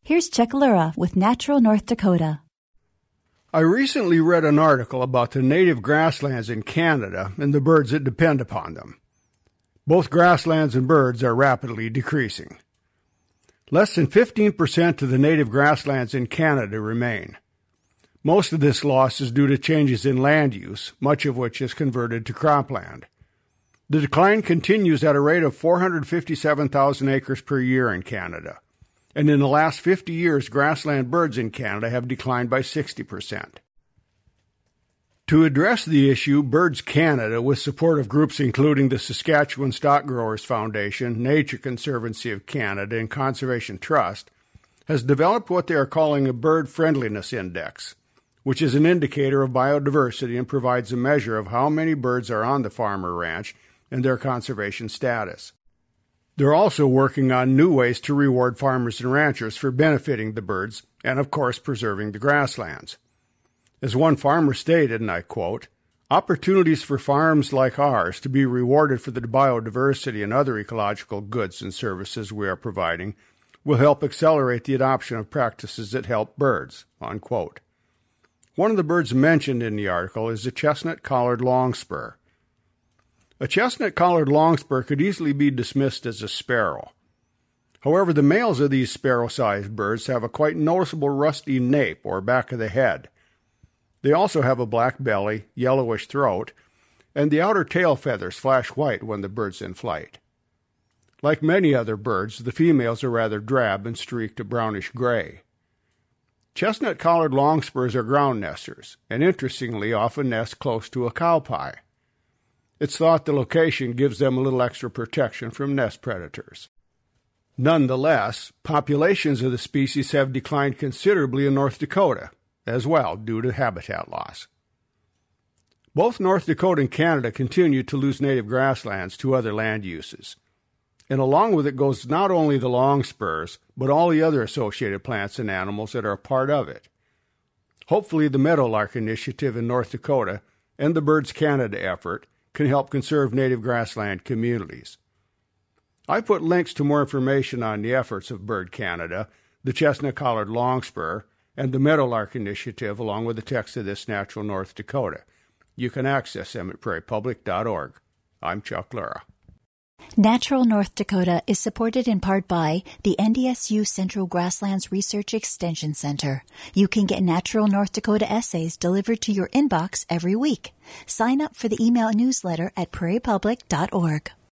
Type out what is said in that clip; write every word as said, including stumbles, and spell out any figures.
Here's Chuck Lura with Natural North Dakota. I recently read an article about the native grasslands in Canada and the birds that depend upon them. Both grasslands and birds are rapidly decreasing. Less than fifteen percent of the native grasslands in Canada remain. Most of this loss is due to changes in land use, much of which is converted to cropland. The decline continues at a rate of four hundred fifty-seven thousand acres per year in Canada, and in the last fifty years, grassland birds in Canada have declined by sixty percent. To address the issue, Birds Canada, with support of groups including the Saskatchewan Stock Growers Foundation, Nature Conservancy of Canada, and Conservation Trust, has developed what they are calling a Bird Friendliness Index, which is an indicator of biodiversity and provides a measure of how many birds are on the farm or ranch and their conservation status. They're also working on new ways to reward farmers and ranchers for benefiting the birds and, of course, preserving the grasslands. As one farmer stated, and I quote, "Opportunities for farms like ours to be rewarded for the biodiversity and other ecological goods and services we are providing will help accelerate the adoption of practices that help birds," unquote. One of the birds mentioned in the article is the chestnut-collared longspur. A chestnut-collared longspur could easily be dismissed as a sparrow. However, the males of these sparrow-sized birds have a quite noticeable rusty nape or back of the head. They also have a black belly, yellowish throat, and the outer tail feathers flash white when the bird's in flight. Like many other birds, the females are rather drab and streaked to brownish-gray. Chestnut-collared longspurs are ground nesters, and interestingly often nest close to a cow pie. It's thought the location gives them a little extra protection from nest predators. Nonetheless, populations of the species have declined considerably in North Dakota, as well, due to habitat loss. Both North Dakota and Canada continue to lose native grasslands to other land uses. And along with it goes not only the longspurs, but all the other associated plants and animals that are a part of it. Hopefully the Meadowlark Initiative in North Dakota and the Birds Canada effort can help conserve native grassland communities. I put links to more information on the efforts of Bird Canada, the chestnut-collared longspur, and the Meadowlark Initiative, along with the text of this Natural North Dakota. You can access them at prairie public dot org. I'm Chuck Lura. Natural North Dakota is supported in part by the N D S U Central Grasslands Research Extension Center. You can get Natural North Dakota essays delivered to your inbox every week. Sign up for the email newsletter at prairie public dot org.